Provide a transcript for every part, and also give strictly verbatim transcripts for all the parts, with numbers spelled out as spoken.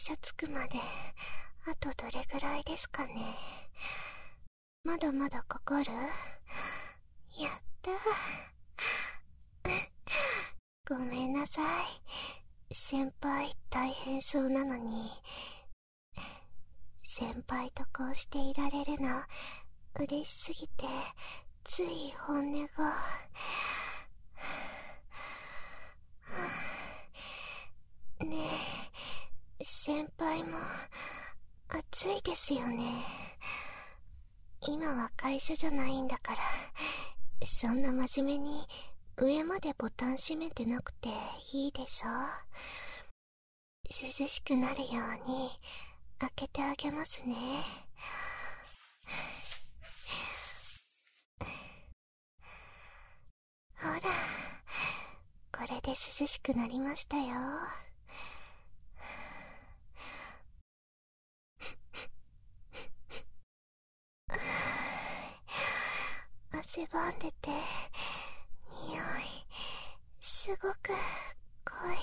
社着くまであとどれぐらいですかね。まだまだかかる？やったごめんなさい。先輩大変そうなのに、先輩とこうしていられるの嬉しすぎて、つい本音が。ねえ、先輩も暑いですよね。今は会社じゃないんだから、そんな真面目に上までボタン閉めてなくていいでしょ。涼しくなるように開けてあげますね。ほら、これで涼しくなりましたよ。汗ばんでて匂いすごく濃い。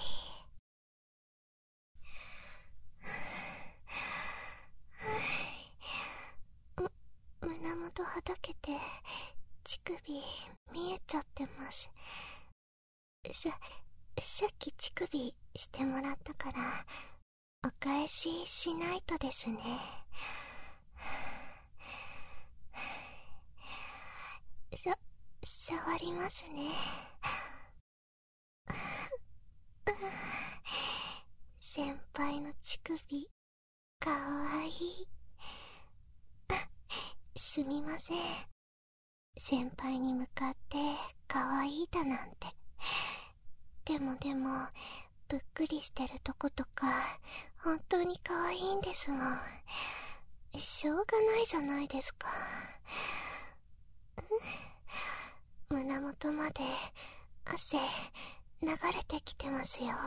む胸元はだけて乳首見えちゃってます。ささっき乳首してもらったからお返ししないとですね。さ触りますね。先輩の乳首かわいい。すみません、先輩に向かってかわいいだなんて。でもでもぷっくりしてるとことか本当にかわいいんですもん。しょうがないじゃないですか。胸元まで汗流れてきてますよ。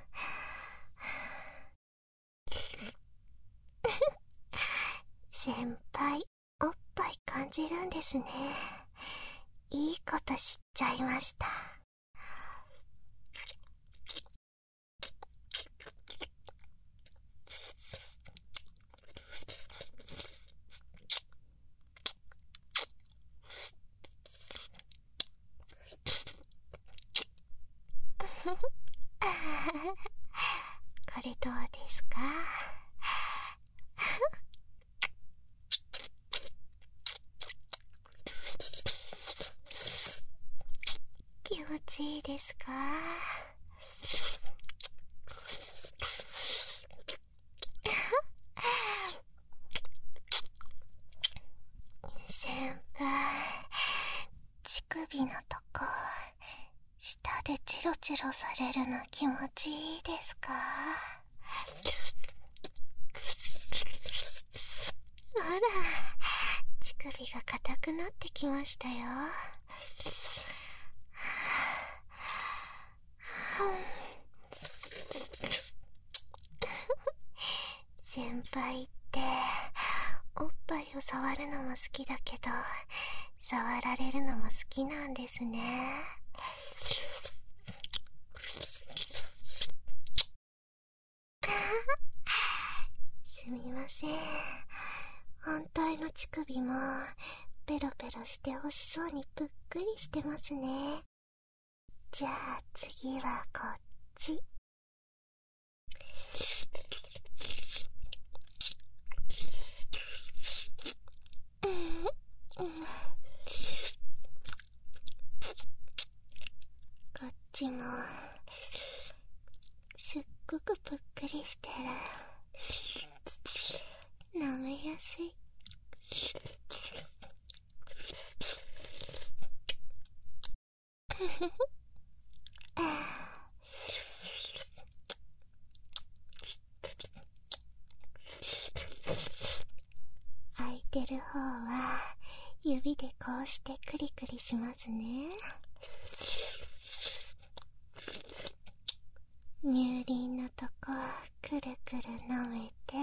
先輩おっぱい感じるんですね。いいこと知っちゃいました。これどうですか？気持ちいいですか？先輩、乳首のとこ舌でチロチロされるの気持ちいいですか？あら、乳首が硬くなってきましたよ。先輩っておっぱいを触るのも好きだけど触られるのも好きなんですね。すみません、反対の乳首もペロペロしてほしそうにぷっくりしてますね。じゃあ次はこっち。うんうん、こっちもすっごくぷっくりしてる。舐めやすい。空いてる方は指でこうしてクリクリしますね。乳輪のとこくるくる舐めて、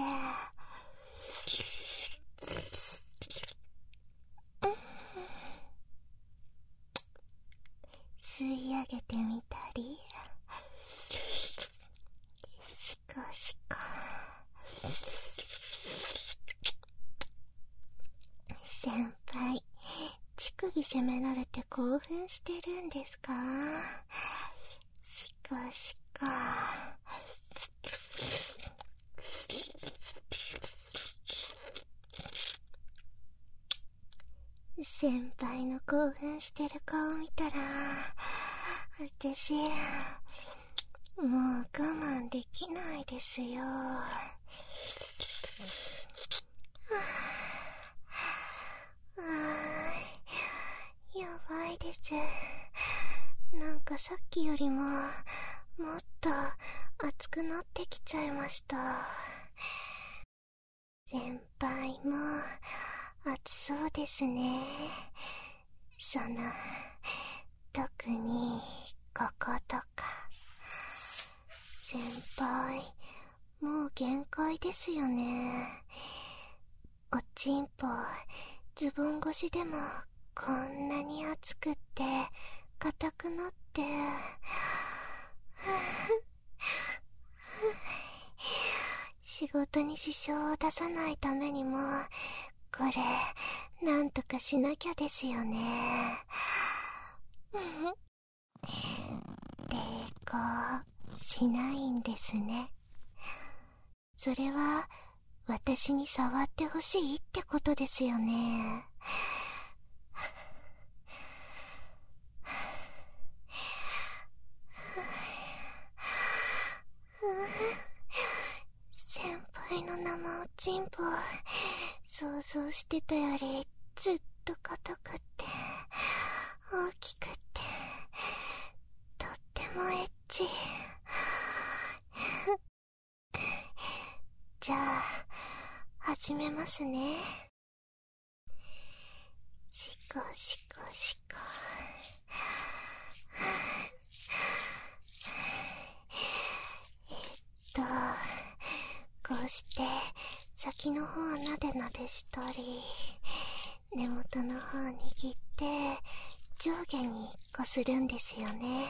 うん、吸い上げてみたり、シコシコ先輩、乳首責められて興奮してるんですか？しかしか。先輩の興奮してる顔見たら、私、もう我慢できないですよ。ああ、やばいです。なんかさっきよりも、もっと熱くなってきちゃいました。先輩も、暑そうですね。その、特に、こことか。先輩、もう限界ですよね。おちんぽ、ズボン越しでも、こんなに熱くって、硬くなって、仕事に支障を出さないためにも、これ、なんとかしなきゃですよね。抵抗しないんですね。それは、私に触ってほしいってことですよね。先輩の生おちんぽ、想像してたよりずっと硬くって大きくってとってもエッチ。じゃあ始めますね。しこしこしこ。えっとこうして先の方をなでなでしたり、根元の方を握って上下にこするんですよね。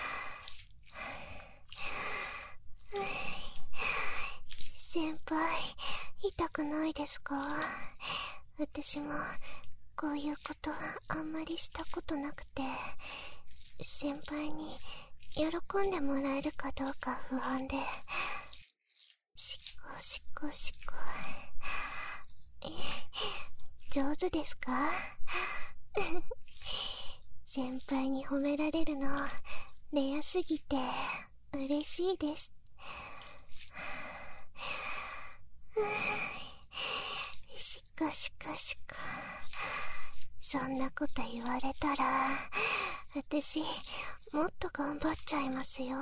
先輩、痛くないですか？私もこういうことはあんまりしたことなくて、先輩に喜んでもらえるかどうか不安で。しこしこしこ。え、上手ですか？先輩に褒められるのレアすぎて嬉しいです。しかしかしか。そんなこと言われたら私もっと頑張っちゃいますよ。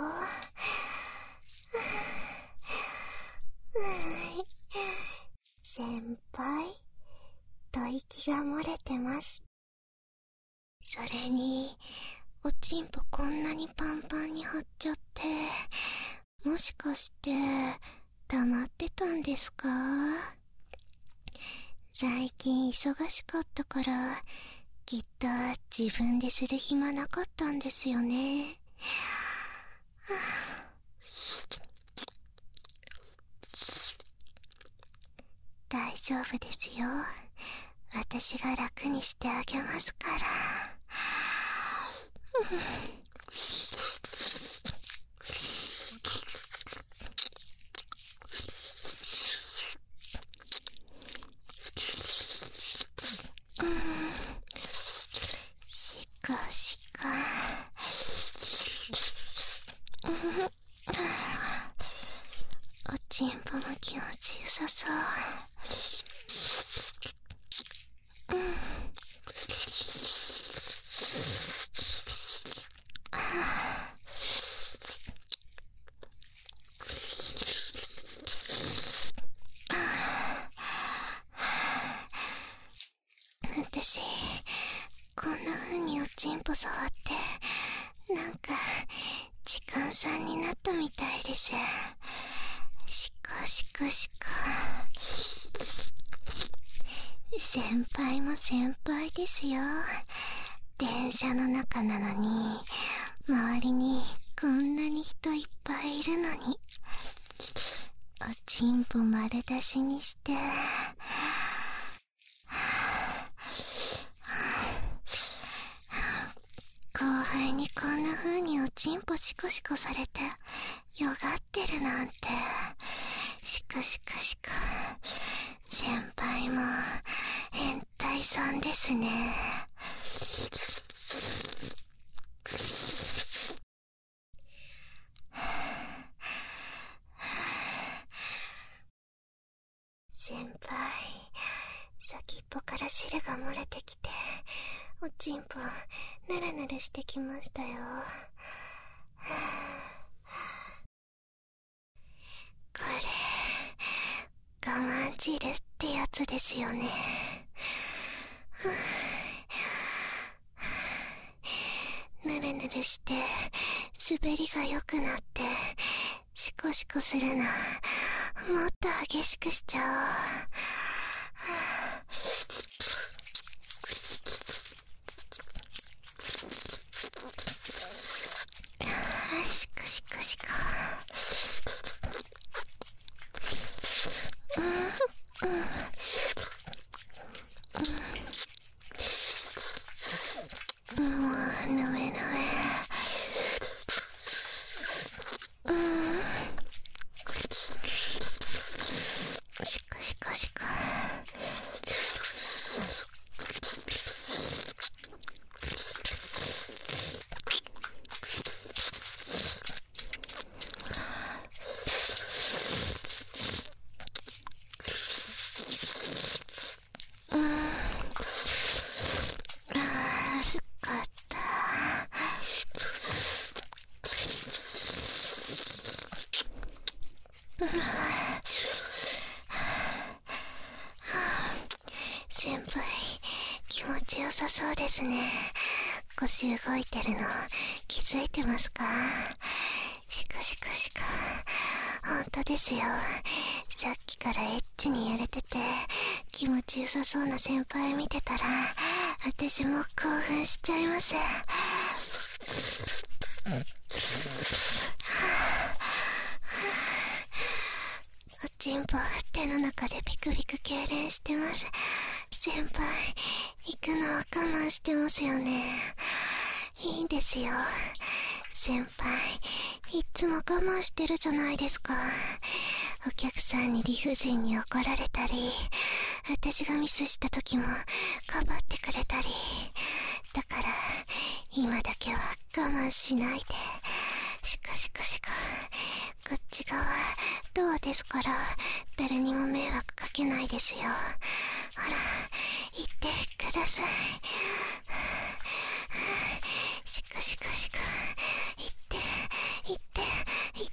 先輩、吐息が漏れてます。それにおちんぽこんなにパンパンに張っちゃって、もしかして黙ってたんですか？最近忙しかったからきっと自分でする暇なかったんですよね。大丈夫ですよ。私が楽にしてあげますから。しかしか。おちんぽも気持ちよさそう。私こんな風におちんぽ触ってなんか時間さんになったみたいです。しこしこしこ。先輩も先輩ですよ。電車の中なのに周りにこんなに人いっぱいいるのに、おちんぽ丸出しにしてちんぽシコシコされてよがってるなんて。しかしかしか先輩も変態さんですね。先輩、先っぽから汁が漏れてきておちんぽぬるぬるしてきましたよ。これ我慢汁ってやつですよね。ぬるぬるして滑りが良くなってシコシコするな。もっと激しくしちゃおう。シコシコシコ。うんうんうん。もうぬめぬめ。うん。シコシコシコ。うん。あー、すっかった。うん。先輩、気持ちよさそうですね。腰動いてるの気づいてますか？シコシコシコ。ほんとですよ。さっきからエッチにやれてて気持ちよさそうな先輩見てたら私も興奮しちゃいます。おちんぽ手の中でビクビク痙攣してます。先輩、行くのを我慢してますよね。いいんですよ。先輩、いつも我慢してるじゃないですか。お客さんに理不尽に怒られたり、私がミスした時もかばってくれたり。だから今だけは我慢しないで。シコシコシコ。こっち側ドアですから誰にも迷惑かけないですよ。ほら、行ってください。シコシコシコ。行って行って行って。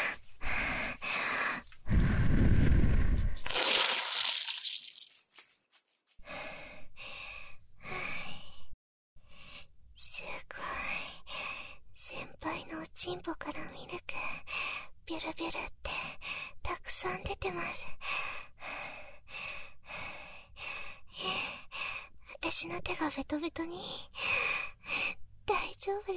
すごい。先輩のおちんぽからミルクビュルビュルってたくさん出てます。私の手がベトベトに。大丈夫です。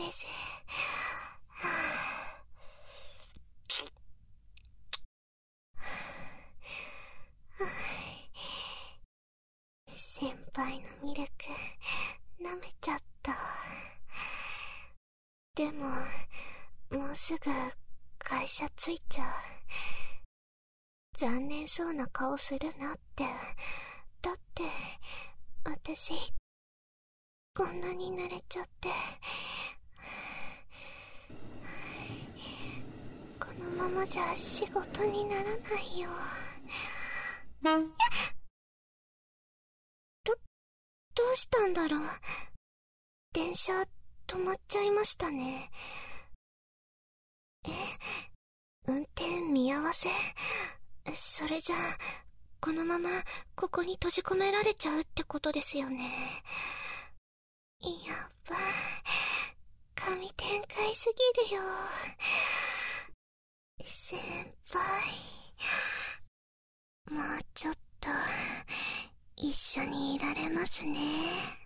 先輩のミルク舐めちゃった。でももうすぐ会社着いちゃう。残念そうな顔するなって。だって私こんなに慣れちゃって。このままじゃ仕事にならないよ。ど、どうしたんだろう。電車止まっちゃいましたね。え、運転見合わせ？それじゃあこのままここに閉じ込められちゃうってことですよね。やばい、神展開すぎるよ。先輩、もうちょっと一緒にいられますね。